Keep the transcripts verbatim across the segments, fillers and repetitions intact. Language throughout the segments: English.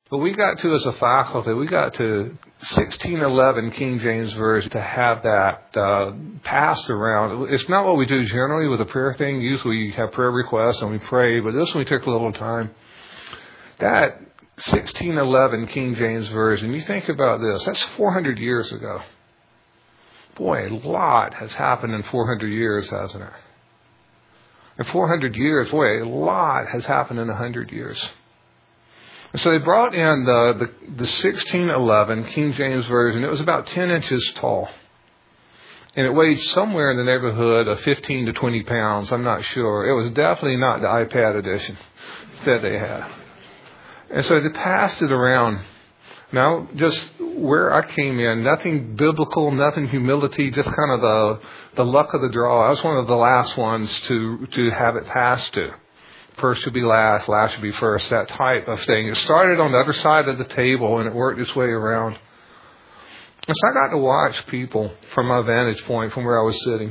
But we got to, as a faculty, we got to sixteen eleven King James Version to have that uh, passed around. It's not what we do generally with a prayer thing. Usually we have prayer requests and we pray, but this one we took a little time. That sixteen eleven King James Version, you think about this, that's four hundred years ago. Boy, a lot has happened in four hundred years, hasn't it? In four hundred years, boy, a lot has happened in one hundred years. And so they brought in the, the, the sixteen eleven King James Version. It was about ten inches tall. And it weighed somewhere in the neighborhood of fifteen to twenty pounds. I'm not sure. It was definitely not the iPad edition that they had. And so they passed it around. Now, just where I came in, nothing biblical, nothing humility, just kind of the the luck of the draw. I was one of the last ones to, to have it passed to. First should be last, last should be first, that type of thing. It started on the other side of the table and it worked its way around. And so I got to watch people from my vantage point from where I was sitting.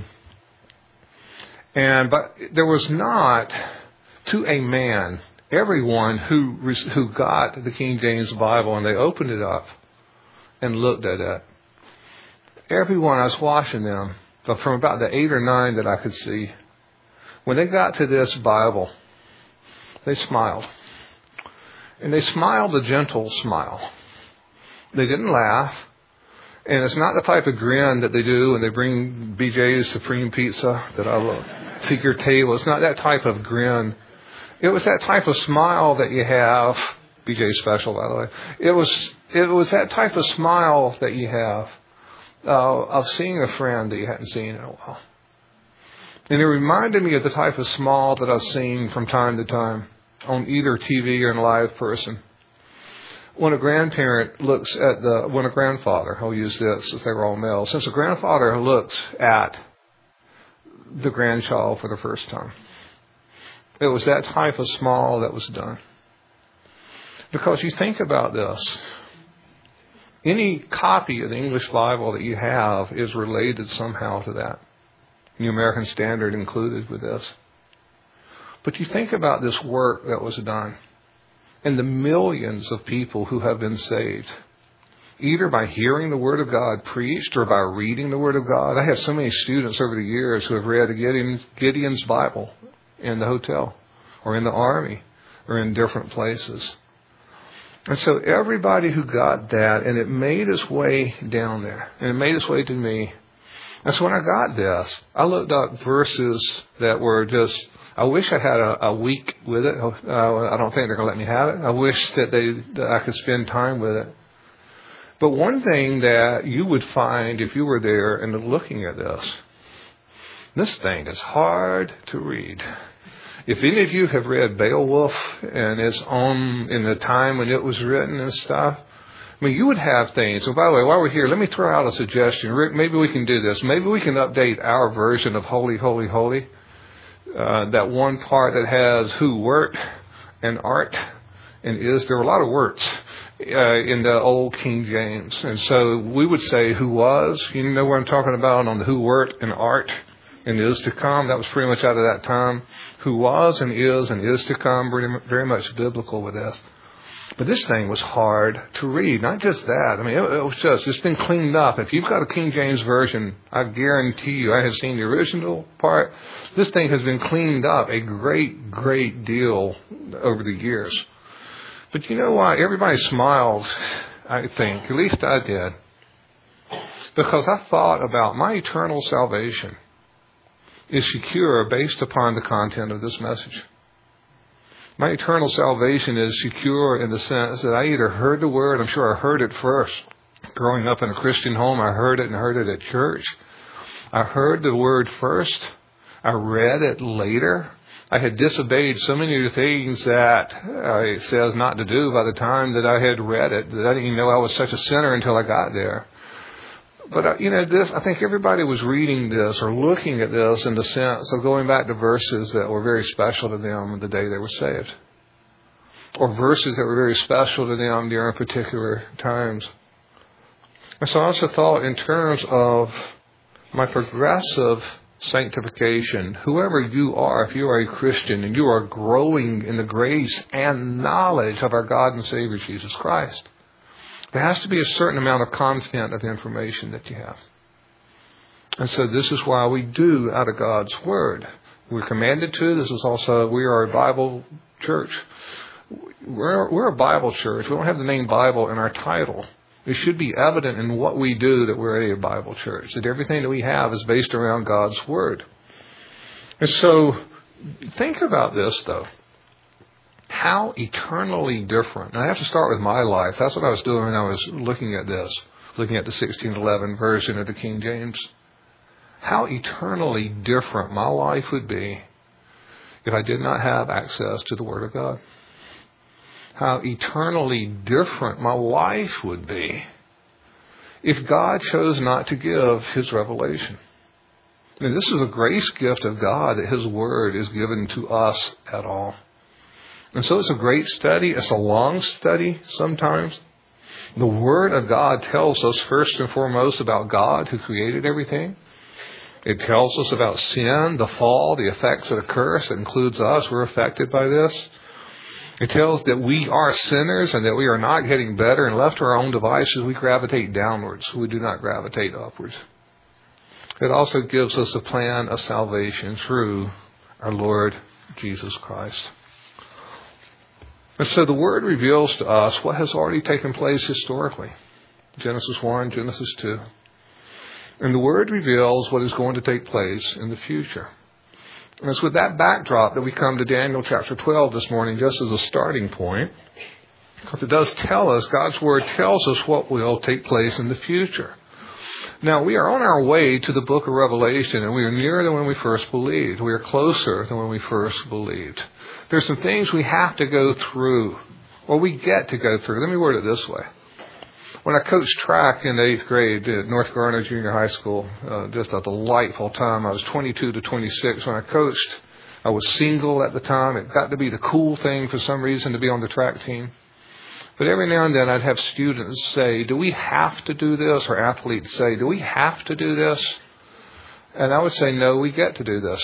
And but there was not, to a man, everyone who who got the King James Bible and they opened it up and looked at it. Everyone, I was watching them, but from about the eight or nine that I could see, when they got to this Bible, they smiled. And they smiled a gentle smile. They didn't laugh. And it's not the type of grin that they do when they bring B J's Supreme Pizza that I love to your table. It's not that type of grin. It was that type of smile that you have. B J's special, by the way. It was it was that type of smile that you have uh, of seeing a friend that you hadn't seen in a while. And it reminded me of the type of smile that I've seen from time to time on either T V or in live person. When a grandparent looks at the, when a grandfather, I'll use this if they were all male, since a grandfather looks at the grandchild for the first time. It was that type of smile that was done. Because you think about this, any copy of the English Bible that you have is related somehow to that. New American Standard included with this. But you think about this work that was done and the millions of people who have been saved, either by hearing the Word of God preached or by reading the Word of God. I have so many students over the years who have read Gideon, Gideon's Bible in the hotel or in the army or in different places. And so everybody who got that, and it made its way down there, and it made its way to me. And so when I got this, I looked up verses that were just, I wish I had a, a week with it. Uh, I don't think they're going to let me have it. I wish that they that I could spend time with it. But one thing that you would find if you were there and looking at this, this thing is hard to read. If any of you have read Beowulf and it's on in the time when it was written and stuff, I mean, you would have things. So, by the way, while we're here, let me throw out a suggestion. Rick, maybe we can do this. Maybe we can update our version of Holy, Holy, Holy. Uh, that one part that has who worked and art and is. There were a lot of words uh, in the old King James. And so we would say who was. You know what I'm talking about on the who worked and art and is to come. That was pretty much out of that time. Who was and is and is to come. Very much biblical with this. But this thing was hard to read. Not just that. I mean, it, it was just, it's been cleaned up. If you've got a King James Version, I guarantee you, I have seen the original part. This thing has been cleaned up a great, great deal over the years. But you know what? Everybody smiled, I think. At least I did. Because I thought about my eternal salvation is secure based upon the content of this message. My eternal salvation is secure in the sense that I either heard the word, I'm sure I heard it first. Growing up in a Christian home, I heard it and heard it at church. I heard the word first. I read it later. I had disobeyed so many of the things that uh, it says not to do by the time that I had read it, that I didn't even know I was such a sinner until I got there. But, uh, you know, this, I think everybody was reading this or looking at this in the sense of going back to verses that were very special to them the day they were saved. Or verses that were very special to them during particular times. And so I also thought in terms of my progressive sanctification, whoever you are, if you are a Christian and you are growing in the grace and knowledge of our God and Savior Jesus Christ, there has to be a certain amount of content of information that you have. And so this is why we do out of God's Word. We're commanded to. This is also, we are a Bible church. We're, we're a Bible church. We don't have the name Bible in our title. It should be evident in what we do that we're a Bible church, that everything that we have is based around God's Word. And so think about this, though. How eternally different. And I have to start with my life. That's what I was doing when I was looking at this, looking at the sixteen eleven version of the King James. How eternally different my life would be if I did not have access to the Word of God. How eternally different my life would be if God chose not to give His revelation. And this is a grace gift of God that His Word is given to us at all. And so it's a great study. It's a long study sometimes. The Word of God tells us first and foremost about God who created everything. It tells us about sin, the fall, the effects of the curse that includes us. We're affected by this. It tells that we are sinners and that we are not getting better, and left to our own devices, we gravitate downwards. We do not gravitate upwards. It also gives us a plan of salvation through our Lord Jesus Christ. And so the Word reveals to us what has already taken place historically. Genesis one, Genesis two. And the Word reveals what is going to take place in the future. And it's with that backdrop that we come to Daniel chapter twelve this morning, just as a starting point. Because it does tell us, God's Word tells us what will take place in the future. Now, we are on our way to the book of Revelation, and we are nearer than when we first believed. We are closer than when we first believed. There's some things we have to go through, or we get to go through. Let me word it this way. When I coached track in the eighth grade at North Garner Junior High School, uh, just a delightful time. I was twenty-two to twenty-six when I coached. I was single at the time. It got to be the cool thing for some reason to be on the track team. But every now and then I'd have students say, do we have to do this? Or athletes say, do we have to do this? And I would say, no, we get to do this.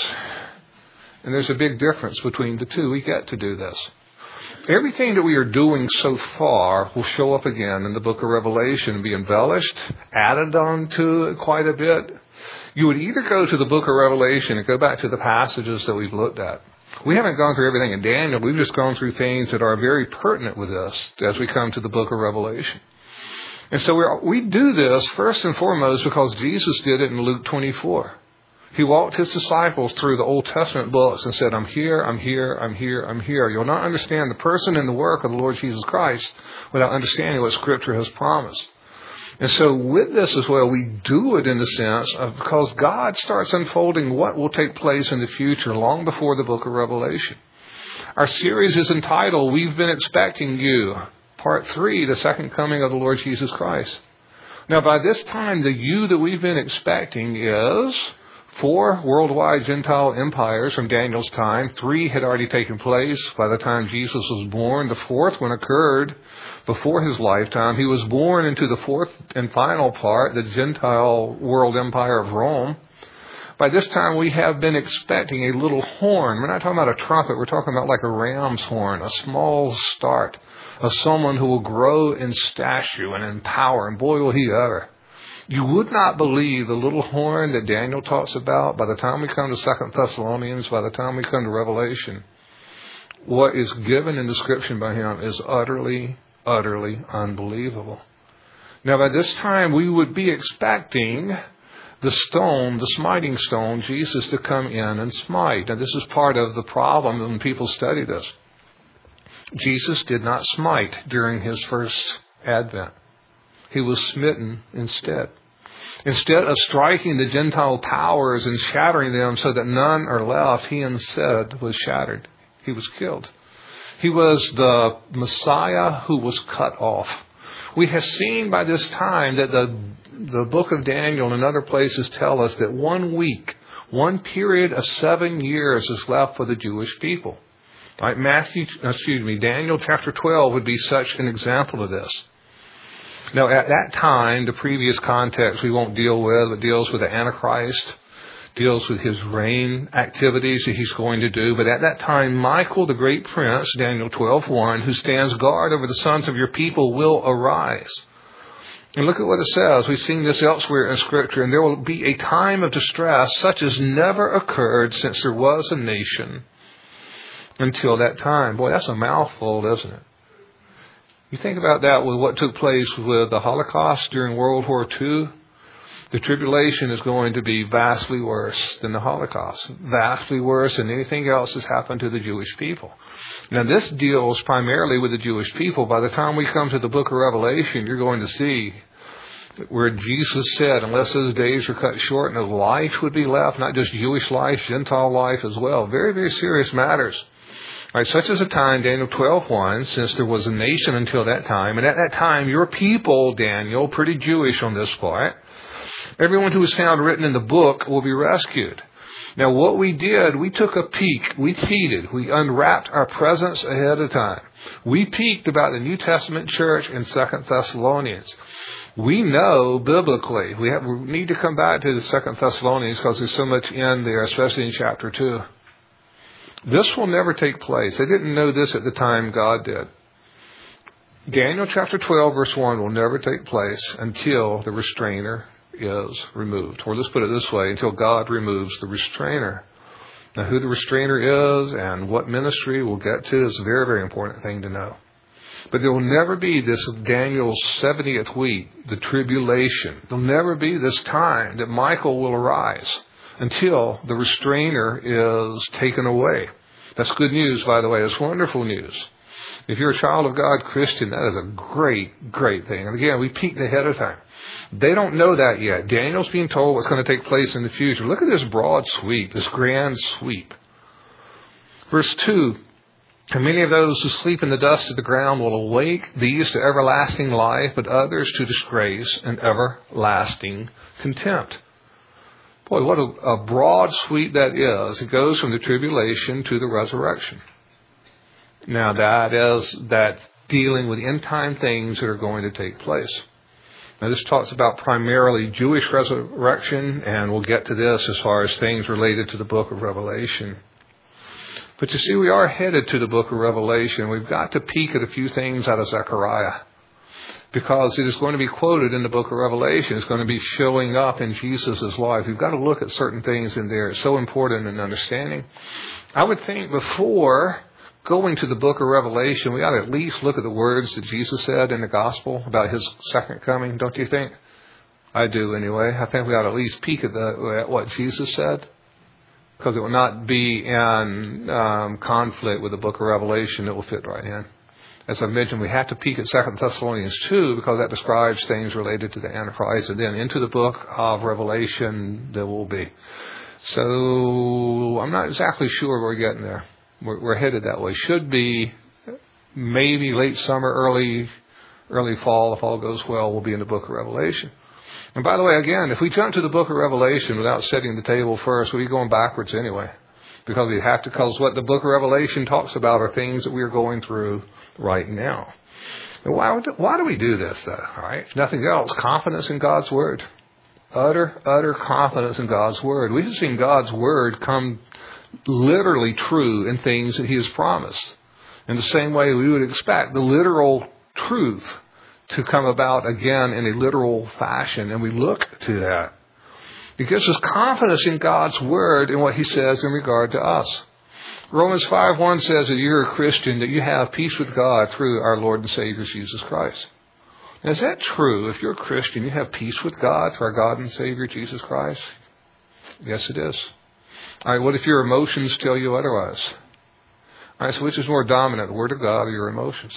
And there's a big difference between the two. We get to do this. Everything that we are doing so far will show up again in the book of Revelation and be embellished, added on to it quite a bit. You would either go to the book of Revelation and go back to the passages that we've looked at. We haven't gone through everything in Daniel. We've just gone through things that are very pertinent with us as we come to the book of Revelation. And so we're, we do this first and foremost because Jesus did it in Luke twenty-four. He walked his disciples through the Old Testament books and said, I'm here, I'm here, I'm here, I'm here. You'll not understand the person and the work of the Lord Jesus Christ without understanding what Scripture has promised. And so with this as well, we do it in the sense of because God starts unfolding what will take place in the future long before the book of Revelation. Our series is entitled, We've Been Expecting You, Part three, the second coming of the Lord Jesus Christ. Now by this time, the you that we've been expecting is four worldwide Gentile empires from Daniel's time. Three had already taken place by the time Jesus was born. The fourth one occurred before his lifetime. He was born into the fourth and final part, the Gentile world empire of Rome. By this time, we have been expecting a little horn. We're not talking about a trumpet. We're talking about like a ram's horn, a small start of someone who will grow in stature and in power. And boy, will he ever. You would not believe the little horn that Daniel talks about by the time we come to Second Thessalonians, by the time we come to Revelation. What is given in description by him is utterly, utterly unbelievable. Now, by this time, we would be expecting the stone, the smiting stone, Jesus to come in and smite. Now, this is part of the problem when people study this. Jesus did not smite during his first advent. He was smitten instead. Instead of striking the Gentile powers and shattering them so that none are left, he instead was shattered. He was killed. He was the Messiah who was cut off. We have seen by this time that the, the book of Daniel and other places tell us that one week, one period of seven years is left for the Jewish people. Right? Matthew, excuse me, Daniel chapter twelve would be such an example of this. Now, at that time, the previous context we won't deal with, it deals with the Antichrist. deals with his reign activities that he's going to do. But at that time, Michael, the great prince, Daniel twelve one, who stands guard over the sons of your people, will arise. And look at what it says. We've seen this elsewhere in Scripture. And there will be a time of distress such as never occurred since there was a nation until that time. Boy, that's a mouthful, isn't it? You think about that with what took place with the Holocaust during World War Two. The tribulation is going to be vastly worse than the Holocaust. Vastly worse than anything else that's happened to the Jewish people. Now, this deals primarily with the Jewish people. By the time we come to the book of Revelation, you're going to see where Jesus said, unless those days are cut short, no life would be left, not just Jewish life, Gentile life as well. Very, very serious matters. All right, such as a time, Daniel twelve one, since there was a nation until that time, and at that time, your people, Daniel, pretty Jewish on this part, everyone who is found written in the book will be rescued. Now, what we did, we took a peek. We cheated. We unwrapped our presents ahead of time. We peeked about the New Testament church in Second Thessalonians. We know biblically. We, have, we need to come back to the Second Thessalonians because there's so much in there, especially in chapter two. This will never take place. They didn't know this at the time God did. Daniel chapter twelve verse one will never take place until the restrainer is removed. Or let's put it this way, until God removes the restrainer. Now, who the restrainer is and what ministry we'll get to is a very, very important thing to know. But there will never be this Daniel's seventieth week, the tribulation. There'll never be this time that Michael will arise until the restrainer is taken away. That's good news, by the way. It's wonderful news. If you're a child of God Christian, that is a great, great thing. And again, we peeked ahead of time. They don't know that yet. Daniel's being told what's going to take place in the future. Look at this broad sweep, this grand sweep. Verse two, and many of those who sleep in the dust of the ground will awake, these to everlasting life, but others to disgrace and everlasting contempt. Boy, what a, a broad sweep that is. It goes from the tribulation to the resurrection. Now, that is that dealing with end-time things that are going to take place. Now, this talks about primarily Jewish resurrection, and we'll get to this as far as things related to the book of Revelation. But you see, we are headed to the book of Revelation. We've got to peek at a few things out of Zechariah, because it is going to be quoted in the book of Revelation. It's going to be showing up in Jesus' life. We've got to look at certain things in there. It's so important in understanding. I would think before going to the book of Revelation, we ought to at least look at the words that Jesus said in the gospel about his second coming, don't you think? I do anyway. I think we ought to at least peek at, the, at what Jesus said, because it will not be in um, conflict with the book of Revelation. It will fit right in. As I mentioned, we have to peek at Second Thessalonians two, because that describes things related to the Antichrist. And then into the book of Revelation there will be. So I'm not exactly sure we're getting there. We're, we're headed that way. Should be maybe late summer, early early fall. If all goes well, we'll be in the book of Revelation. And by the way, again, if we jump to the book of Revelation without setting the table first, we'll be going backwards anyway. Because we have to, because what the book of Revelation talks about are things that we are going through right now. And why, would, why do we do this, though? All right? If nothing else, confidence in God's Word. Utter, utter confidence in God's Word. We have seen God's Word come literally true in things that He has promised. In the same way we would expect the literal truth to come about again in a literal fashion. And we look to that. It gives us confidence in God's Word and what He says in regard to us. Romans five one says that you're a Christian, that you have peace with God through our Lord and Savior Jesus Christ. Now, is that true? If you're a Christian, you have peace with God through our God and Savior Jesus Christ? Yes, it is. All right, what if your emotions tell you otherwise? All right, so which is more dominant, the Word of God or your emotions?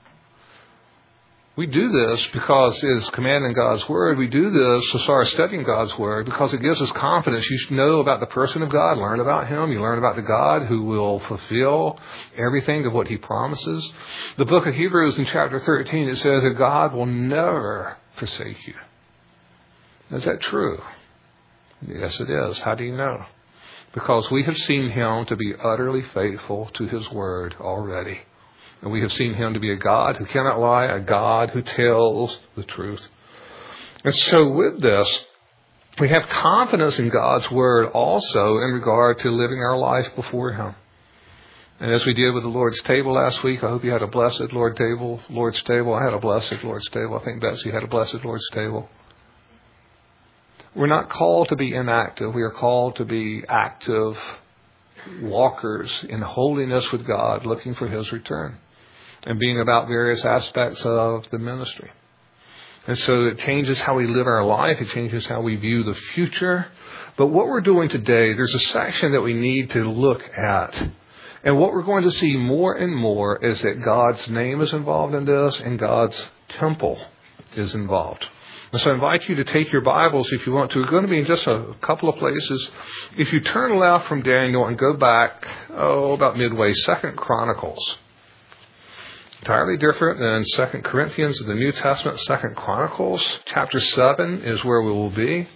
We do this because it is commanded in God's Word. We do this to start studying God's Word because it gives us confidence. You know about the person of God. Learn about Him. You learn about the God who will fulfill everything of what He promises. The book of Hebrews in chapter thirteen, it says that God will never forsake you. Is that true? Yes, it is. How do you know? Because we have seen Him to be utterly faithful to His Word already. And we have seen Him to be a God who cannot lie, a God who tells the truth. And so with this, We have confidence in God's Word also in regard to living our life before Him. And as we did with the Lord's table last week, I hope you had a blessed Lord table, Lord's table. I had a blessed Lord's table. I think Betsy had a blessed Lord's table. We're not called to be inactive. We are called to be active walkers in holiness with God, looking for His return and being about various aspects of the ministry. And so it changes how we live our life. It changes how we view the future. But what we're doing today, there's a section that we need to look at. And what we're going to see more and more is that God's name is involved in this and God's temple is involved. And so I invite you to take your Bibles if you want to. We're going to be in just a couple of places. If you turn left from Daniel and go back, oh, about midway, Second Chronicles. Entirely different than Second Corinthians of the New Testament. Second Chronicles, chapter seven is where we will be.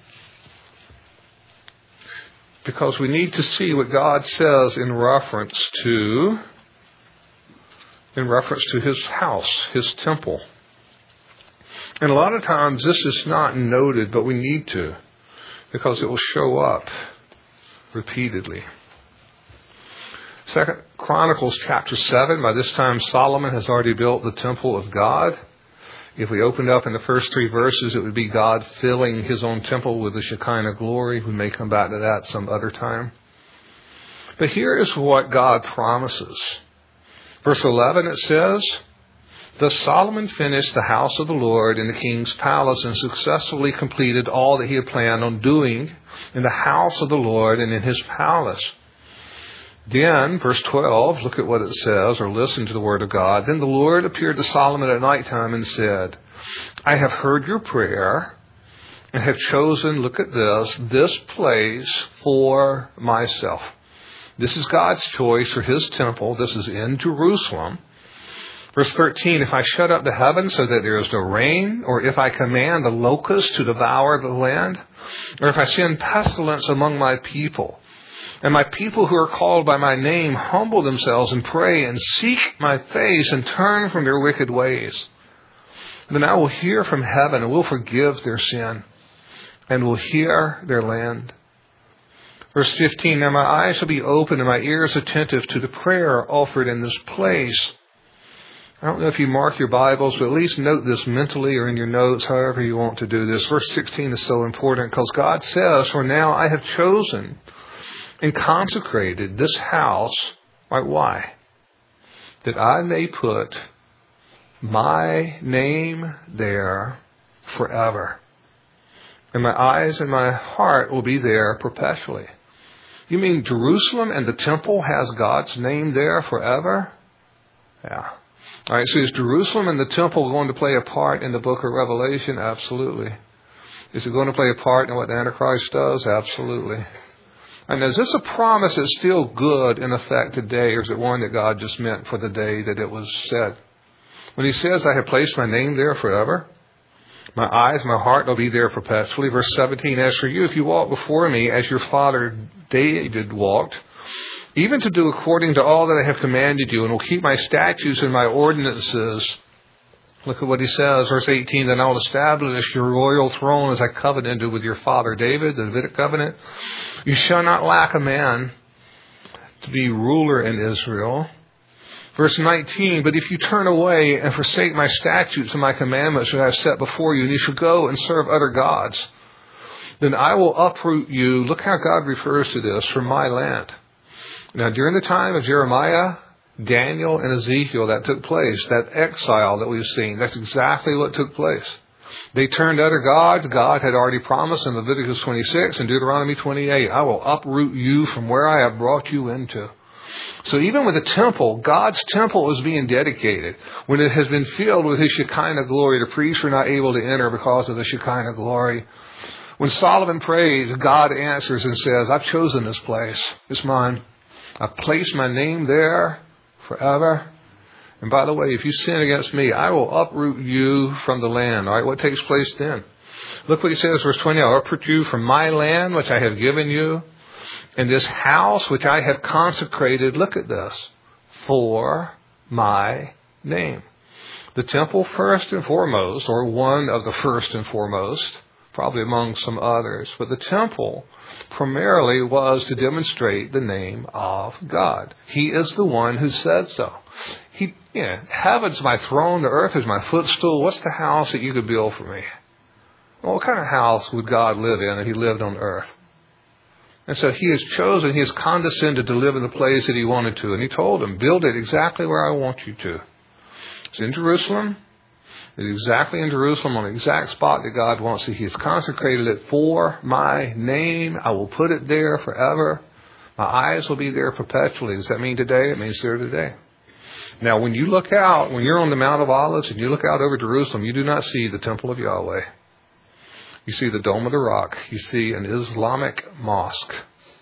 Because we need to see what God says in reference to, in reference to His house, His temple. And a lot of times this is not noted, but we need to, because it will show up repeatedly. Second Chronicles chapter seven, by this time Solomon has already built the temple of God. If we opened up in the first three verses, it would be God filling His own temple with the Shekinah glory. We may come back to that some other time. But here is what God promises. Verse eleven, it says, "Thus Solomon finished the house of the Lord in the king's palace and successfully completed all that he had planned on doing in the house of the Lord and in His palace." Then, verse twelve, look at what it says, or listen to the word of God. "Then the Lord appeared to Solomon at nighttime and said, I have heard your prayer and have chosen," look at this, "this place for myself." This is God's choice for His temple. This is in Jerusalem. Verse thirteen, "If I shut up the heavens so that there is no rain, or if I command the locusts to devour the land, or if I send pestilence among my people, and my people who are called by my name humble themselves and pray and seek my face and turn from their wicked ways, then I will hear from heaven and will forgive their sin and will heal their land." Verse fifteen, "Now my eyes shall be open and my ears attentive to the prayer offered in this place." I don't know if you mark your Bibles, but at least note this mentally or in your notes, however you want to do this. Verse sixteen is so important because God says, "For now I have chosen and consecrated this house." Right? Why? "That I may put my name there forever. And my eyes and my heart will be there perpetually." You mean Jerusalem and the temple has God's name there forever? Yeah. All right, so is Jerusalem and the temple going to play a part in the book of Revelation? Absolutely. Is it going to play a part in what the Antichrist does? Absolutely. And is this a promise that's still good in effect today, or is it one that God just meant for the day that it was said? When He says, "I have placed my name there forever, my eyes, my heart will be there perpetually." Verse seventeen, "As for you, if you walk before me as your father David walked, even to do according to all that I have commanded you, and will keep my statutes and my ordinances." Look at what he says, verse eighteen, "Then I will establish your royal throne as I covenanted with your father David," the Davidic covenant. "You shall not lack a man to be ruler in Israel." Verse nineteen, "But if you turn away and forsake my statutes and my commandments that I have set before you, and you shall go and serve other gods, then I will uproot you." Look how God refers to this, "from my land." Now, during the time of Jeremiah, Daniel, and Ezekiel, that took place, that exile that we've seen, that's exactly what took place. They turned to other gods. God had already promised in Leviticus twenty-six and Deuteronomy twenty-eight, "I will uproot you from where I have brought you into." So even with the temple, God's temple is being dedicated. When it has been filled with His Shekinah glory, the priests were not able to enter because of the Shekinah glory. When Solomon prays, God answers and says, "I've chosen this place. It's mine. I've placed my name there forever. And by the way, if you sin against me, I will uproot you from the land." All right, what takes place then? Look what He says, verse twenty, "I'll uproot you from my land, which I have given you, and this house which I have consecrated," look at this, "for my name." The temple first and foremost, or one of the first and foremost, probably among some others. But the temple primarily was to demonstrate the name of God. He is the one who said so. He, you know, heaven's my throne, the earth is my footstool. What's the house that you could build for me? Well, what kind of house would God live in if he lived on earth? And so he has chosen, he has condescended to live in the place that he wanted to. And he told them, build it exactly where I want you to. It's in Jerusalem. It's exactly in Jerusalem on the exact spot that God wants it. He has consecrated it for my name. I will put it there forever. My eyes will be there perpetually. Does that mean today? It means there today. Now, when you look out, when you're on the Mount of Olives and you look out over Jerusalem, you do not see the temple of Yahweh. You see the Dome of the Rock. You see an Islamic mosque.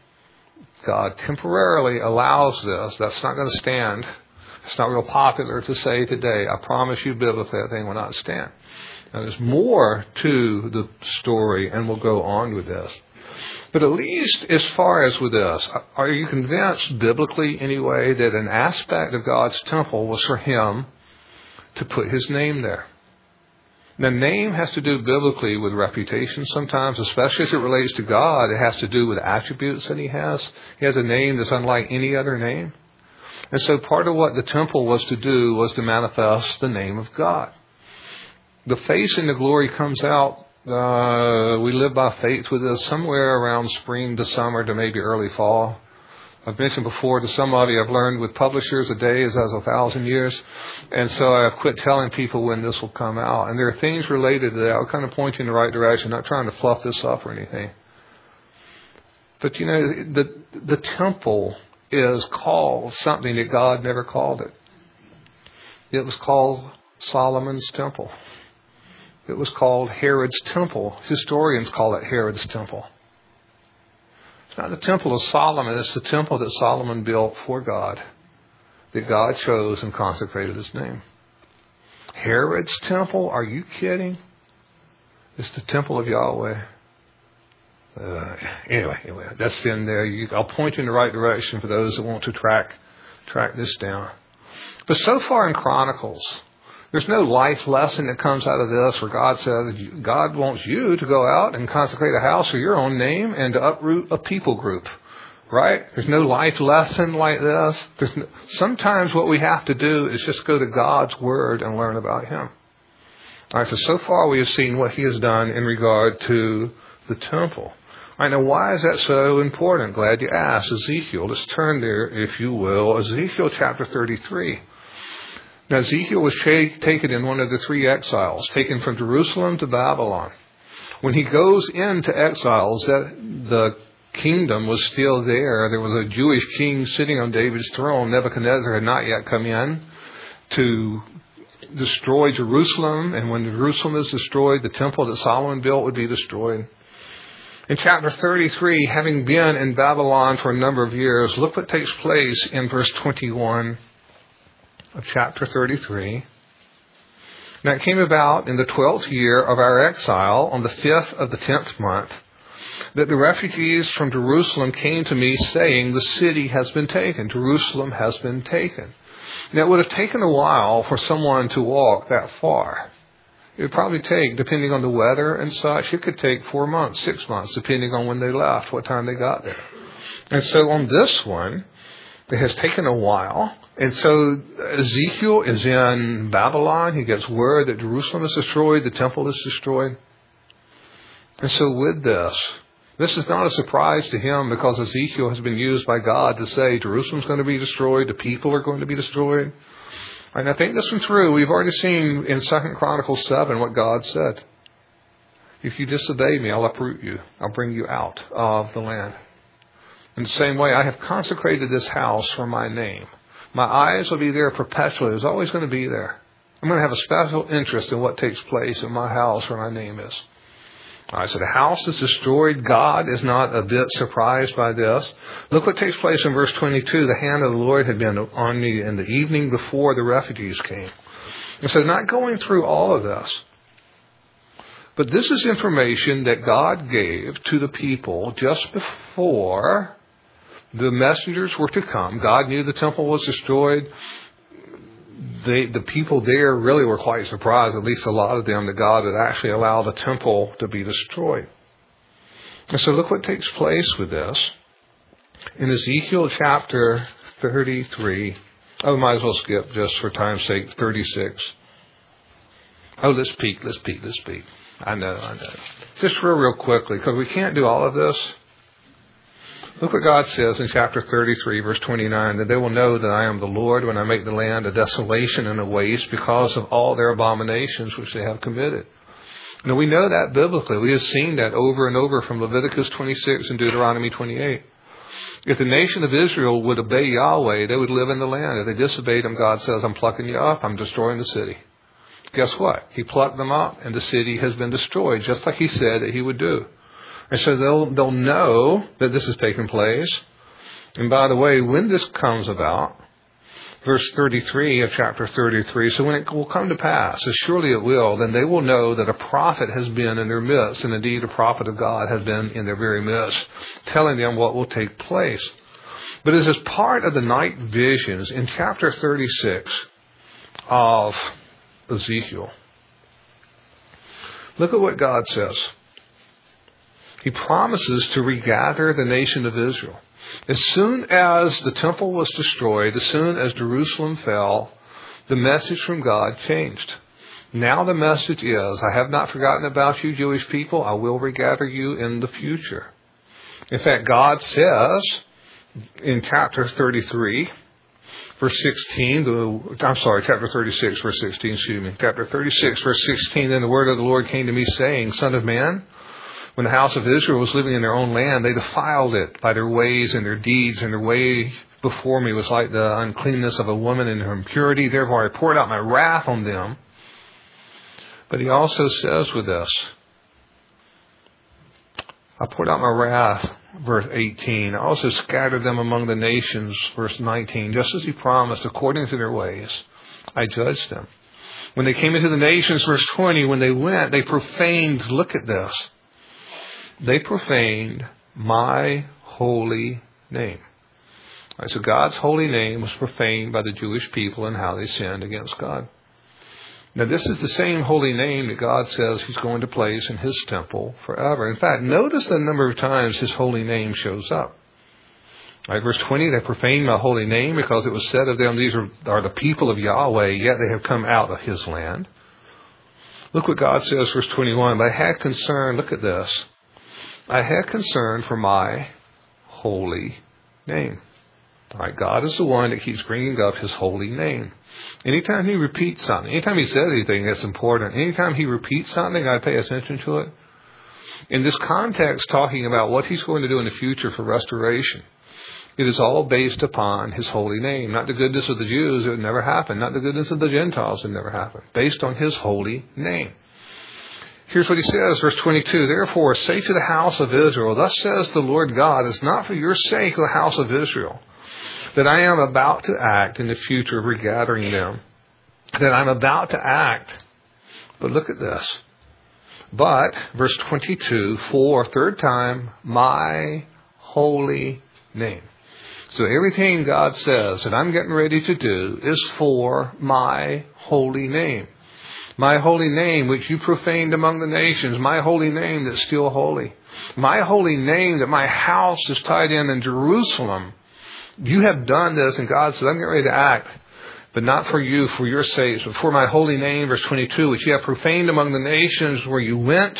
God temporarily allows this. That's not going to stand. It's not real popular to say today. I promise you biblically that thing will not stand. Now, there's more to the story, and we'll go on with this. But at least as far as with this, are you convinced biblically anyway that an aspect of God's temple was for him to put his name there? The name has to do biblically with reputation sometimes, especially as it relates to God. It has to do with attributes that he has. He has a name that's unlike any other name. And so part of what the temple was to do was to manifest the name of God. The face and the glory comes out. Uh, we live by faith with this somewhere around spring to summer to maybe early fall. I've mentioned before to some of you, I've learned with publishers a day is as a thousand years. And so I've quit telling people when this will come out. And there are things related to that. I'll kind of point you in the right direction, not trying to fluff this up or anything. But, you know, the the temple is called something that God never called it. It was called Solomon's temple. It was called Herod's temple. Historians call it Herod's temple. It's not the temple of Solomon. It's the temple that Solomon built for God, that God chose and consecrated his name. Herod's temple? Are you kidding? It's the temple of Yahweh. Uh, anyway, anyway, that's in there. You, I'll point you in the right direction for those that want to track track this down. But so far in Chronicles, there's no life lesson that comes out of this where God says God wants you to go out and consecrate a house for your own name and to uproot a people group, right? There's no life lesson like this. There's no, sometimes what we have to do is just go to God's Word and learn about Him. All right, so so far we have seen what He has done in regard to the temple. All right, now why is that so important? Glad you asked. Ezekiel, let's turn there, if you will. Ezekiel chapter thirty-three. Now, Ezekiel was taken in one of the three exiles, taken from Jerusalem to Babylon. When he goes into exiles, that the kingdom was still there. There was a Jewish king sitting on David's throne. Nebuchadnezzar had not yet come in to destroy Jerusalem. And when Jerusalem is destroyed, the temple that Solomon built would be destroyed. In chapter thirty-three, having been in Babylon for a number of years, look what takes place in verse twenty-one. Of chapter thirty-three. Now it came about in the twelfth year of our exile, on the fifth of the tenth month, that the refugees from Jerusalem came to me saying, the city has been taken. Jerusalem has been taken. Now it would have taken a while for someone to walk that far. It would probably take, depending on the weather and such, it could take four months, six months, depending on when they left, what time they got there. And so on this one, it has taken a while. And so Ezekiel is in Babylon. He gets word that Jerusalem is destroyed. The temple is destroyed. And so with this, this is not a surprise to him because Ezekiel has been used by God to say Jerusalem's going to be destroyed. The people are going to be destroyed. And I think this one through. We've already seen in Second Chronicles seven what God said. If you disobey me, I'll uproot you. I'll bring you out of the land. In the same way, I have consecrated this house for my name. My eyes will be there perpetually. It's always going to be there. I'm going to have a special interest in what takes place in my house where my name is. All right, so the house is destroyed. God is not a bit surprised by this. Look what takes place in verse twenty-two. The hand of the Lord had been on me in the evening before the refugees came. And so not going through all of this. But this is information that God gave to the people just before the messengers were to come. God knew the temple was destroyed. they, the people there really were quite surprised, at least a lot of them, that God would actually allow the temple to be destroyed. And so look what takes place with this. In Ezekiel chapter thirty-three, oh, we might as well skip just for time's sake, thirty-six. Oh, let's peek, let's peek, let's peek. I know, I know. Just real, real quickly, because we can't do all of this. Look what God says in chapter thirty-three, verse twenty-nine, that they will know that I am the Lord when I make the land a desolation and a waste because of all their abominations which they have committed. Now, we know that biblically. We have seen that over and over from Leviticus twenty-six and Deuteronomy twenty-eight. If the nation of Israel would obey Yahweh, they would live in the land. If they disobeyed him, God says, I'm plucking you up, I'm destroying the city. Guess what? He plucked them up, and the city has been destroyed, just like he said that he would do. And so they'll they'll know that this has taken place. And by the way, when this comes about, verse thirty-three of chapter thirty-three, so when it will come to pass, as surely it will, then they will know that a prophet has been in their midst, and indeed a prophet of God has been in their very midst, telling them what will take place. But as is part of the night visions in chapter thirty-six of Ezekiel, look at what God says. He promises to regather the nation of Israel. As soon as the temple was destroyed, as soon as Jerusalem fell, the message from God changed. Now the message is, I have not forgotten about you, Jewish people. I will regather you in the future. In fact, God says in chapter thirty-three, verse sixteen, the, I'm sorry, chapter thirty-six, verse sixteen, excuse me. Chapter thirty-six, verse sixteen, then the word of the Lord came to me saying, Son of man, when the house of Israel was living in their own land, they defiled it by their ways and their deeds, and their way before me was like the uncleanness of a woman in her impurity. Therefore I poured out my wrath on them. But he also says with this, I poured out my wrath, verse eighteen. I also scattered them among the nations, verse nineteen. Just as he promised, according to their ways, I judged them. When they came into the nations, verse twenty, when they went, they profaned, look at this, they profaned my holy name. All right, so God's holy name was profaned by the Jewish people and how they sinned against God. Now, this is the same holy name that God says he's going to place in his temple forever. In fact, notice the number of times his holy name shows up. All right, verse twenty, they profaned my holy name because it was said of them, these are, are the people of Yahweh, yet they have come out of his land. Look what God says, verse twenty-one, but I had concern, look at this, I had concern for my holy name. All right, God is the one that keeps bringing up his holy name. Anytime he repeats something, anytime he says anything that's important, anytime he repeats something, I pay attention to it. In this context, talking about what he's going to do in the future for restoration, it is all based upon his holy name. Not the goodness of the Jews, it would never happen. Not the goodness of the Gentiles, it would never happen. Based on his holy name. Here's what he says, verse twenty-two, therefore say to the house of Israel, thus says the Lord God, it's not for your sake, O house of Israel, that I am about to act in the future regathering them. That I'm about to act. But look at this. But, verse twenty-two, for third time, my holy name. So everything God says that I'm getting ready to do is for my holy name. My holy name, which you profaned among the nations. My holy name that's still holy. My holy name that my house is tied in in Jerusalem. You have done this, and God says, I'm getting ready to act, but not for you, for your sakes, but for my holy name, verse twenty-two, which you have profaned among the nations where you went.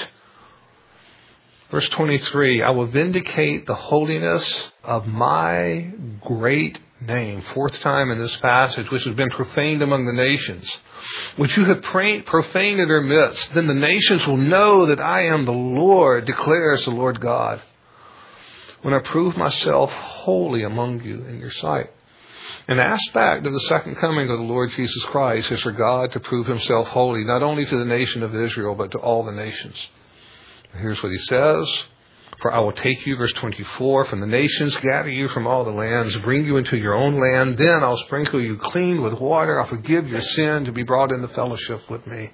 Verse twenty-three, I will vindicate the holiness of my great name. Fourth time in this passage, which has been profaned among the nations, which you have profaned in their midst. Then the nations will know that I am the Lord, declares the Lord God, when I prove myself holy among you in your sight. An aspect of the second coming of the Lord Jesus Christ is for God to prove himself holy, not only to the nation of Israel, but to all the nations. Here's what he says. For I will take you, verse twenty-four, from the nations, gather you from all the lands, bring you into your own land. Then I'll sprinkle you clean with water. I'll forgive your sin to be brought into fellowship with me.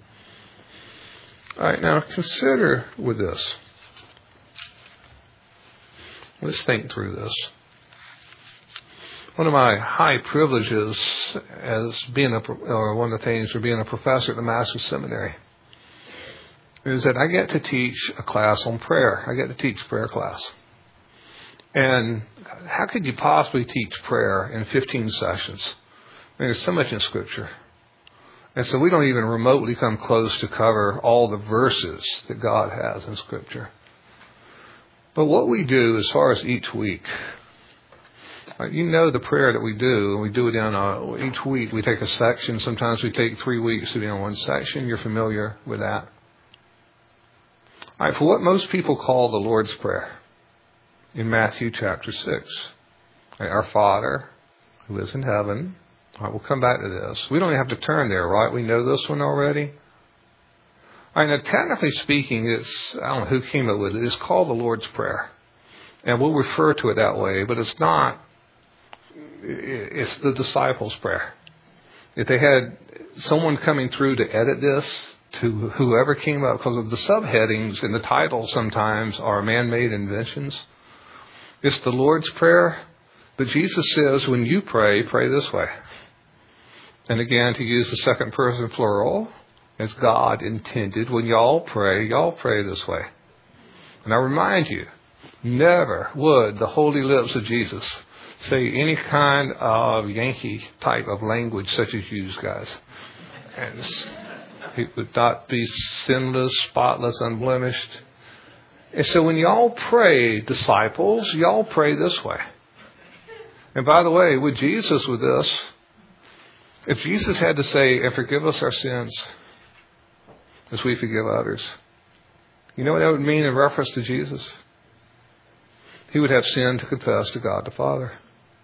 All right, now consider with this. Let's think through this. One of my high privileges as being a, or one of the things for being a professor at the Master's Seminary is that I get to teach a class on prayer. I get to teach prayer class. And how could you possibly teach prayer in fifteen sessions? I mean, there's so much in Scripture. And so we don't even remotely come close to cover all the verses that God has in Scripture. But what we do as far as each week, you know the prayer that we do, and we do it in a, each week we take a section. Sometimes we take three weeks to be in one section. You're familiar with that. All right, for what most people call the Lord's Prayer in Matthew chapter six. Right, our Father who is in heaven. All right, we'll come back to this. We don't even have to turn there, right? We know this one already. All right, now technically speaking, it's, I don't know who came up with it, it's called the Lord's Prayer. And we'll refer to it that way, but it's not, it's the disciples' prayer. If they had someone coming through to edit this, to whoever came up, because of the subheadings and the titles sometimes are man-made inventions. It's the Lord's Prayer, but Jesus says when you pray, pray this way. And again, to use the second person plural, as God intended, when y'all pray, y'all pray this way. And I remind you, never would the holy lips of Jesus say any kind of Yankee type of language such as you guys. And it would not be sinless, spotless, unblemished. And so when y'all pray, disciples, y'all pray this way. And by the way, with Jesus with this, if Jesus had to say, and forgive us our sins as we forgive others, you know what that would mean in reference to Jesus? He would have sin to confess to God the Father.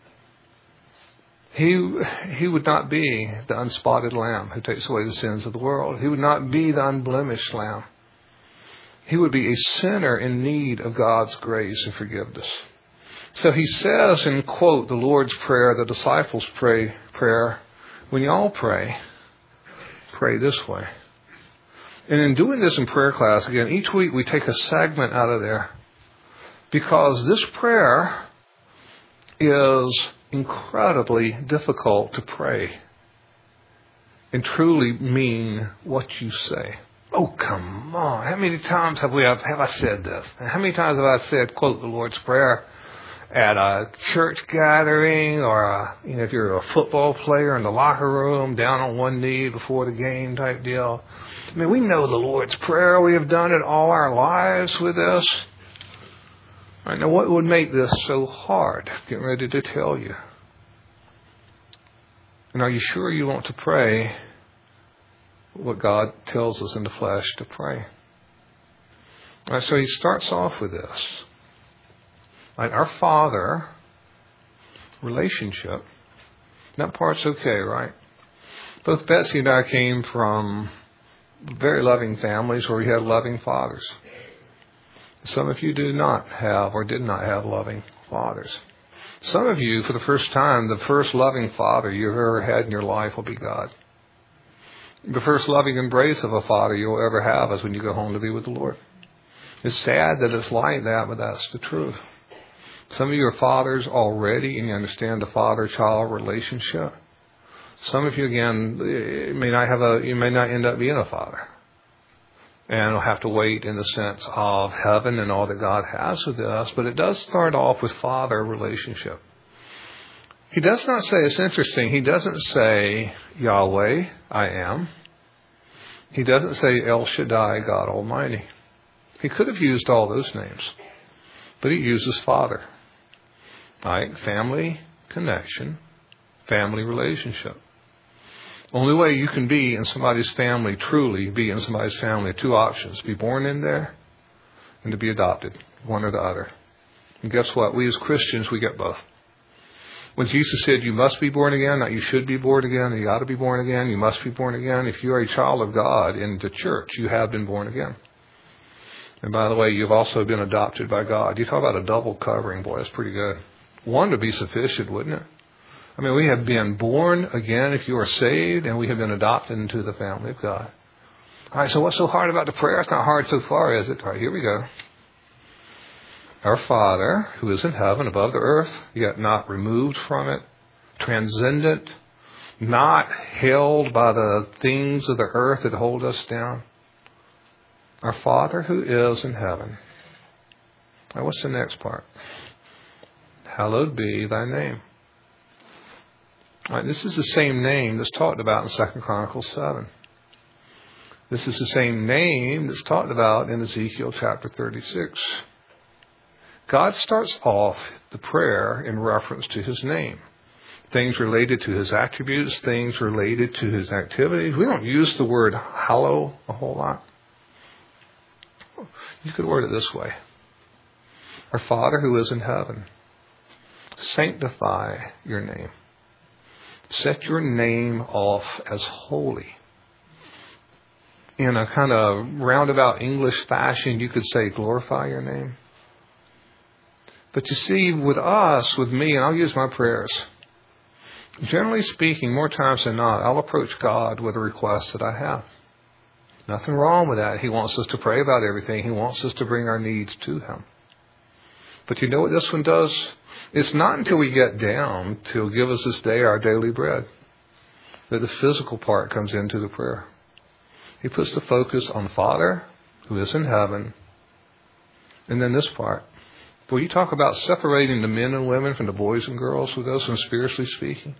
He, he would not be the unspotted lamb who takes away the sins of the world. He would not be the unblemished lamb. He would be a sinner in need of God's grace and forgiveness. So he says in, quote, the Lord's Prayer, the disciples' pray prayer, when y'all pray, pray this way. And in doing this in prayer class, again, each week we take a segment out of there because this prayer is incredibly difficult to pray and truly mean what you say. Oh, come on. How many times have we have, have I said this? How many times have I said, quote, the Lord's Prayer at a church gathering or, a, you know, if you're a football player in the locker room, down on one knee before the game type deal. I mean, we know the Lord's Prayer. We have done it all our lives with this. All right, now, what would make this so hard? Get ready to tell you. And are you sure you want to pray what God tells us in the flesh to pray? All right, so he starts off with this. Right, our Father relationship, that part's okay, right? Both Betsy and I came from very loving families where we had loving fathers. Some of you do not have or did not have loving fathers. Some of you, for the first time, the first loving father you've ever had in your life will be God. The first loving embrace of a father you'll ever have is when you go home to be with the Lord. It's sad that it's like that, but that's the truth. Some of you are fathers already, and you understand the father-child relationship. Some of you, again, may not have a, you may not end up being a father. And will have to wait in the sense of heaven and all that God has with us. But it does start off with father relationship. He does not say, it's interesting, he doesn't say Yahweh, I am. He doesn't say El Shaddai, God Almighty. He could have used all those names. But he uses Father. Right? Family connection, family relationship. Only way you can be in somebody's family, truly be in somebody's family, two options. Be born in there and to be adopted, one or the other. And guess what? We as Christians, we get both. When Jesus said you must be born again, not you should be born again, you ought to be born again, you must be born again. If you are a child of God in the church, you have been born again. And by the way, you've also been adopted by God. You talk about a double covering, boy, that's pretty good. One would be sufficient, wouldn't it? I mean, we have been born again if you are saved, and we have been adopted into the family of God. All right, so what's so hard about the prayer? It's not hard so far, is it? All right, here we go. Our Father, who is in heaven above the earth, yet not removed from it, transcendent, not held by the things of the earth that hold us down. Our Father who is in heaven. Now, what's the next part? Hallowed be thy name. All right, this is the same name that's talked about in Second Chronicles seven. This is the same name that's talked about in Ezekiel chapter thirty-six. God starts off the prayer in reference to his name. Things related to his attributes, things related to his activities. We don't use the word hallow a whole lot. You could word it this way. Our Father who is in heaven, sanctify your name. Set your name off as holy. In a kind of roundabout English fashion, you could say, glorify your name. But you see, with us, with me, and I'll use my prayers. Generally speaking, more times than not, I'll approach God with a request that I have. Nothing wrong with that. He wants us to pray about everything. He wants us to bring our needs to him. But you know what this one does? It's not until we get down to give us this day our daily bread that the physical part comes into the prayer. He puts the focus on Father who is in heaven. And then this part. Will you talk about separating the men and women from the boys and girls with us, and spiritually speaking?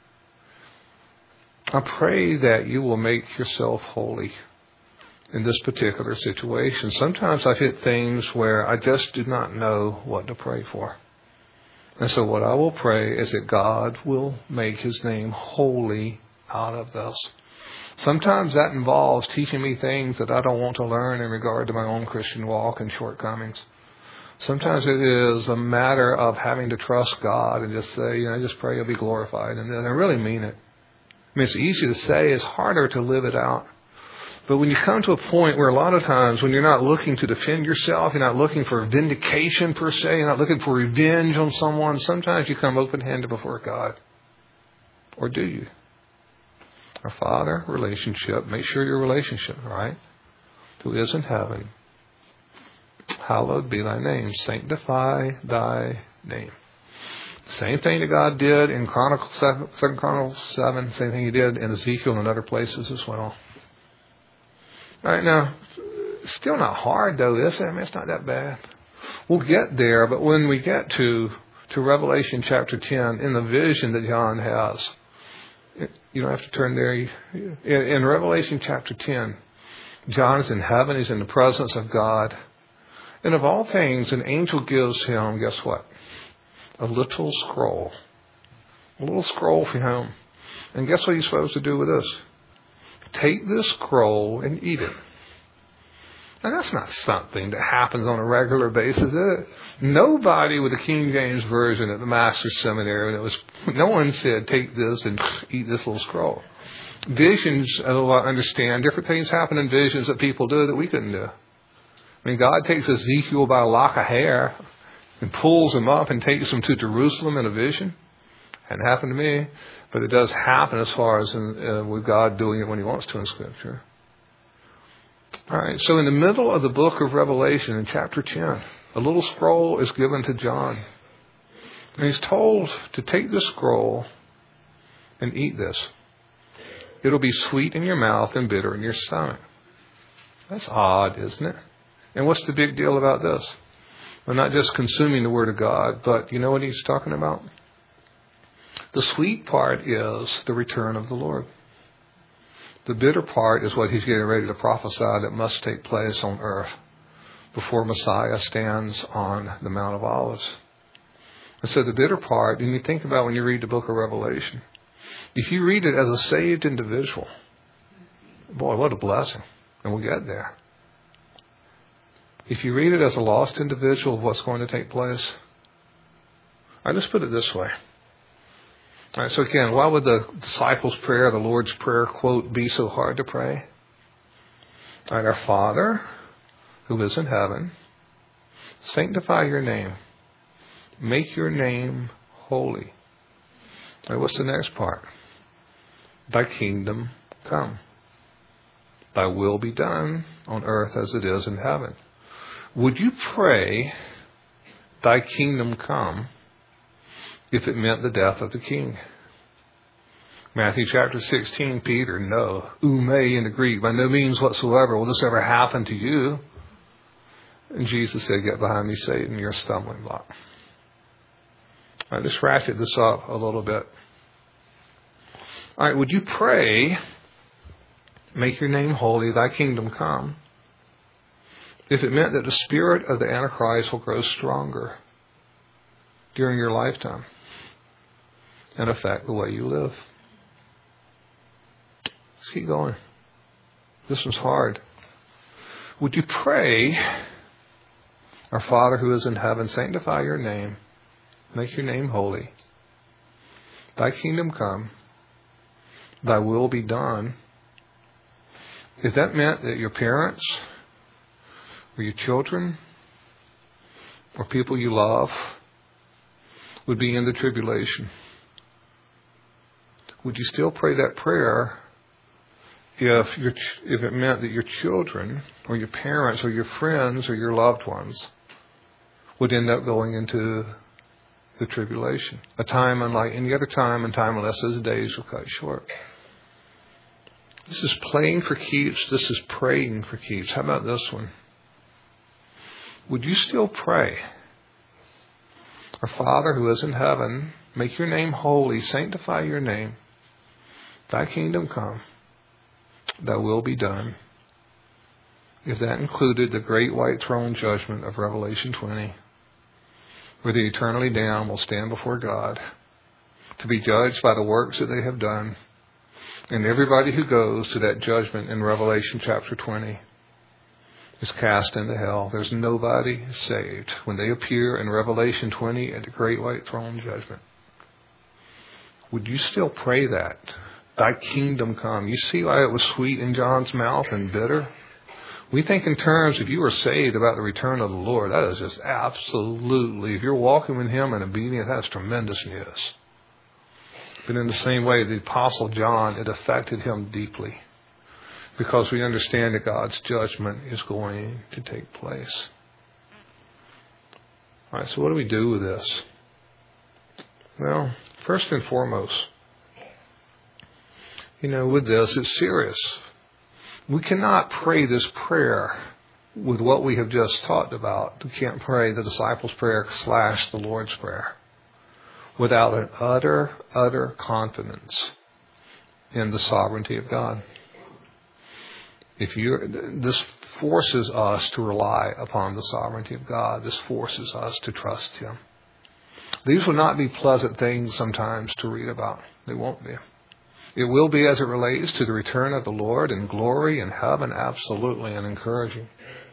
I pray that you will make yourself holy in this particular situation. Sometimes I've hit things where I just do not know what to pray for. And so what I will pray is that God will make his name holy out of this. Sometimes that involves teaching me things that I don't want to learn in regard to my own Christian walk and shortcomings. Sometimes it is a matter of having to trust God and just say, you know, just pray you'll be glorified. And I really mean it. I mean, it's easy to say. It's harder to live it out. But when you come to a point where a lot of times when you're not looking to defend yourself, you're not looking for vindication per se, you're not looking for revenge on someone, sometimes you come open-handed before God. Or do you? Our Father, relationship. Make sure your relationship, right? Who is in heaven. Hallowed be thy name. Sanctify thy name. Same thing that God did in Chronicles seven, Second Chronicles seven. Same thing he did in Ezekiel and other places as well. All right, now, still not hard though, is it? I mean, it's not that bad. We'll get there, but when we get to, to Revelation chapter ten, in the vision that John has, you don't have to turn there. In, in Revelation chapter ten, John is in heaven. He's in the presence of God. And of all things, an angel gives him, guess what? A little scroll. A little scroll for him. And guess what he's supposed to do with this? Take this scroll and eat it. Now, that's not something that happens on a regular basis, is it? Nobody with the King James Version at the Master's Seminary, it was, no one said, take this and eat this little scroll. Visions, I understand, different things happen in visions that people do that we couldn't do. I mean, God takes Ezekiel by a lock of hair and pulls him up and takes him to Jerusalem in a vision. Hadn't happened to me, but it does happen as far as in, uh, with God doing it when he wants to in Scripture. All right, so in the middle of the book of Revelation, in chapter ten, a little scroll is given to John. And he's told to take this scroll and eat this. It'll be sweet in your mouth and bitter in your stomach. That's odd, isn't it? And what's the big deal about this? Well, not just consuming the Word of God, but you know what he's talking about? The sweet part is the return of the Lord. The bitter part is what he's getting ready to prophesy that must take place on earth before Messiah stands on the Mount of Olives. And so the bitter part, and you think about when you read the book of Revelation, if you read it as a saved individual, boy, what a blessing. And we'll get there. If you read it as a lost individual of what's going to take place, all right, let's put it this way. All right, so again, why would the disciples' prayer, the Lord's Prayer, quote, be so hard to pray? All right, our Father, who is in heaven, sanctify your name. Make your name holy. All right, what's the next part? Thy kingdom come. Thy will be done on earth as it is in heaven. Would you pray, thy kingdom come, if it meant the death of the king? Matthew chapter sixteen, Peter, no, ume in the Greek, by no means whatsoever will this ever happen to you. And Jesus said, get behind me, Satan, you're a stumbling block. All right, let's ratchet this up a little bit. All right, would you pray, make your name holy, thy kingdom come, if it meant that the spirit of the Antichrist will grow stronger during your lifetime and affect the way you live? Let's keep going. This one's hard. Would you pray, our Father who is in heaven, sanctify your name, make your name holy, thy kingdom come, thy will be done. If that meant that your parents or your children or people you love would be in the tribulation, would you still pray that prayer if your, if it meant that your children or your parents or your friends or your loved ones would end up going into the tribulation? A time unlike any other time, and time unless those days were cut short. This is playing for keeps. This is praying for keeps. How about this one? Would you still pray, our Father who is in heaven, make your name holy, sanctify your name, thy kingdom come, thy will be done, if that included the great white throne judgment of Revelation twenty, where the eternally damned will stand before God to be judged by the works that they have done, and everybody who goes to that judgment in Revelation chapter twenty is cast into hell. There's nobody saved when they appear in Revelation twenty at the great white throne judgment. Would you still pray that? Thy kingdom come. You see why it was sweet in John's mouth and bitter? We think in terms, if you are saved, about the return of the Lord. That is just absolutely, if you're walking with Him in obedience, that's tremendous news. But in the same way, the Apostle John, it affected him deeply, because we understand that God's judgment is going to take place. All right, so what do we do with this? Well, first and foremost, you know, with this, it's serious. We cannot pray this prayer with what we have just talked about. We can't pray the disciples' prayer slash the Lord's Prayer without an utter, utter confidence in the sovereignty of God. If you, this forces us to rely upon the sovereignty of God. This forces us to trust Him. These will not be pleasant things sometimes to read about. They won't be. It will be as it relates to the return of the Lord in glory and heaven, absolutely, and encouraging.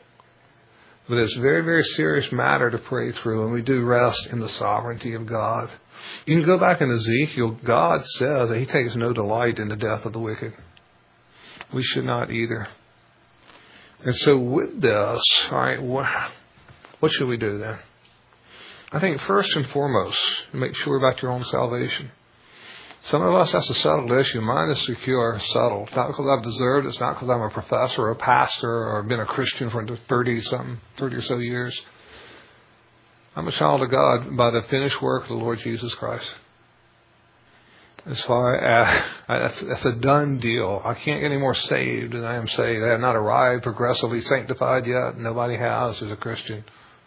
But it's a very, very serious matter to pray through, and we do rest in the sovereignty of God. You can go back in Ezekiel. God says that He takes no delight in the death of the wicked. We should not either. And so with this, all right, what should we do then? I think first and foremost, make sure about your own salvation. Some of us, that's a settled issue. Mine is secure, settled. Not because I've deserved it. It's not because I'm a professor or a pastor or been a Christian for thirty-something, thirty or so years. I'm a child of God by the finished work of the Lord Jesus Christ. As far as, that's, that's a done deal. I can't get any more saved than I am saved. I have not arrived progressively sanctified yet. Nobody has as a Christian.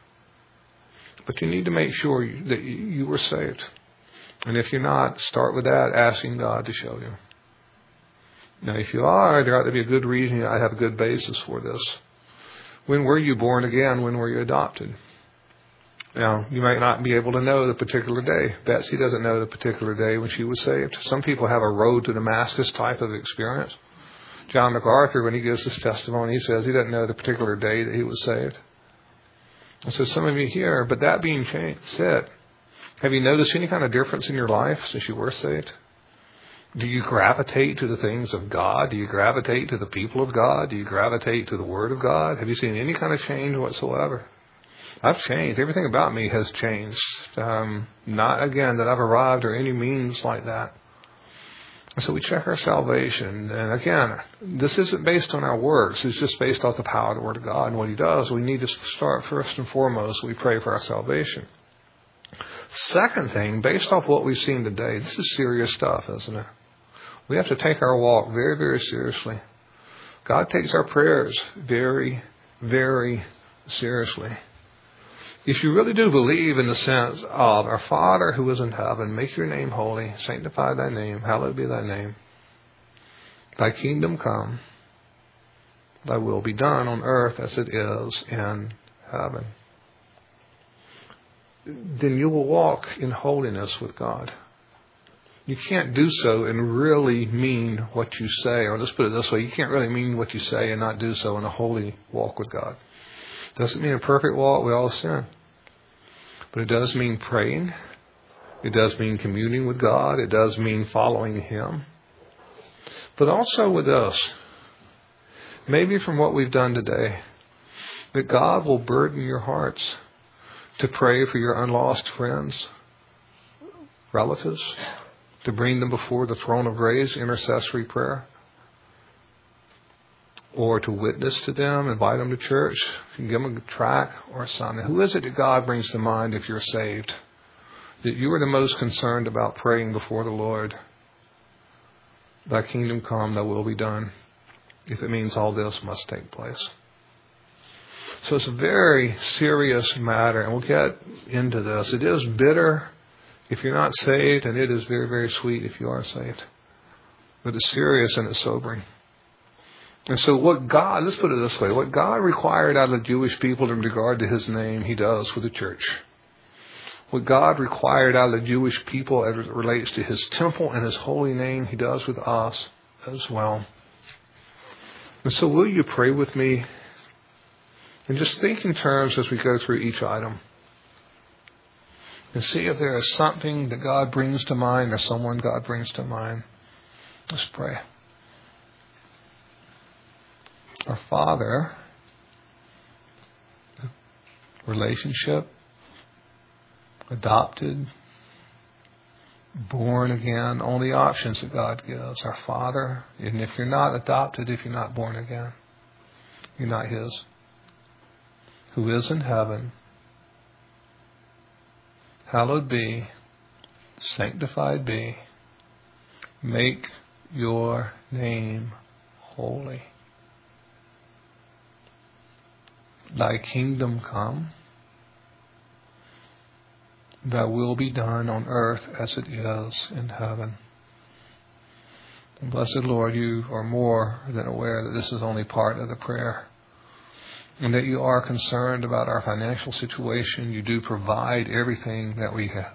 But you need to make sure that you were saved. And if you're not, start with that, asking God to show you. Now, if you are, there ought to be a good reason. I have a good basis for this. When were you born again? When were you adopted? Now, you might not be able to know the particular day. Betsy doesn't know the particular day when she was saved. Some people have a road to Damascus type of experience. John MacArthur, when he gives his testimony, he says he doesn't know the particular day that he was saved. And so some of you here, but that being said, have you noticed any kind of difference in your life since you were saved? Do you gravitate to the things of God? Do you gravitate to the people of God? Do you gravitate to the Word of God? Have you seen any kind of change whatsoever? I've changed. Everything about me has changed. Um, not, again, that I've arrived or any means like that. And so we check our salvation. And again, this isn't based on our works. It's just based off the power of the Word of God and what He does. We need to start first and foremost, we pray for our salvation. Second thing, based off what we've seen today, this is serious stuff, isn't it? We have to take our walk very, very seriously. God takes our prayers very, very seriously. If you really do believe in the sense of our Father who is in heaven, make your name holy, sanctify thy name, hallowed be thy name. Thy kingdom come, thy will be done on earth as it is in heaven. Then you will walk in holiness with God. You can't do so and really mean what you say, or let's put it this way, you can't really mean what you say and not do so in a holy walk with God. Doesn't mean a perfect walk, we all sin. But it does mean praying. It does mean communing with God. It does mean following Him. But also with us, maybe from what we've done today, that God will burden your hearts to pray for your unlost friends, relatives, to bring them before the throne of grace, intercessory prayer, or to witness to them, invite them to church, you can give them a tract or something. Who is it that God brings to mind if you're saved? That you are the most concerned about praying before the Lord. Thy kingdom come, thy will be done. If it means all this must take place. So it's a very serious matter, and we'll get into this. It is bitter if you're not saved, and it is very, very sweet if you are saved. But it's serious and it's sobering. And so what God, let's put it this way, what God required out of the Jewish people in regard to His name, He does with the church. What God required out of the Jewish people as it relates to His temple and His holy name, He does with us as well. And so will you pray with me? And just think in terms as we go through each item. And see if there is something that God brings to mind or someone God brings to mind. Let's pray. Our Father, relationship, adopted, born again, all the options that God gives. Our Father, and if you're not adopted, if you're not born again, you're not His, who is in heaven, hallowed be, sanctified be, make your name holy. Thy kingdom come, thy will be done on earth as it is in heaven. And blessed Lord, you are more than aware that this is only part of the prayer, and that you are concerned about our financial situation. You do provide everything that we have.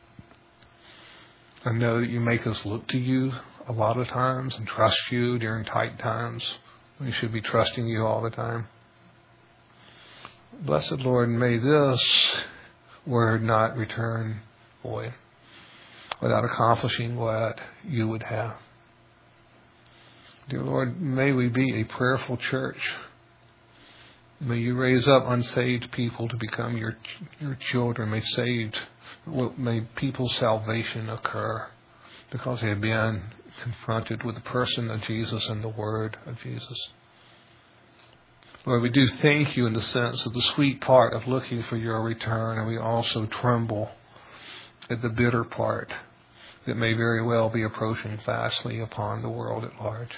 I know that you make us look to you a lot of times and trust you during tight times. We should be trusting you all the time. Blessed Lord, may this word not return void without accomplishing what you would have. Dear Lord, may we be a prayerful church. May you raise up unsaved people to become your your children. May saved, may people's salvation occur because they have been confronted with the person of Jesus and the word of Jesus. Lord, we do thank you in the sense of the sweet part of looking for your return, and we also tremble at the bitter part that may very well be approaching fastly upon the world at large.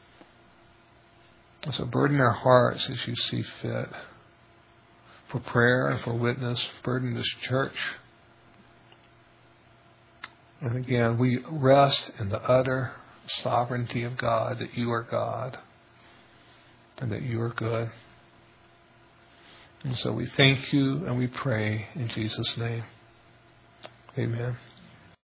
So burden our hearts as you see fit for prayer and for witness. Burden this church. And again, we rest in the utter sovereignty of God, that you are God and that you are good. And so we thank you and we pray in Jesus' name. Amen.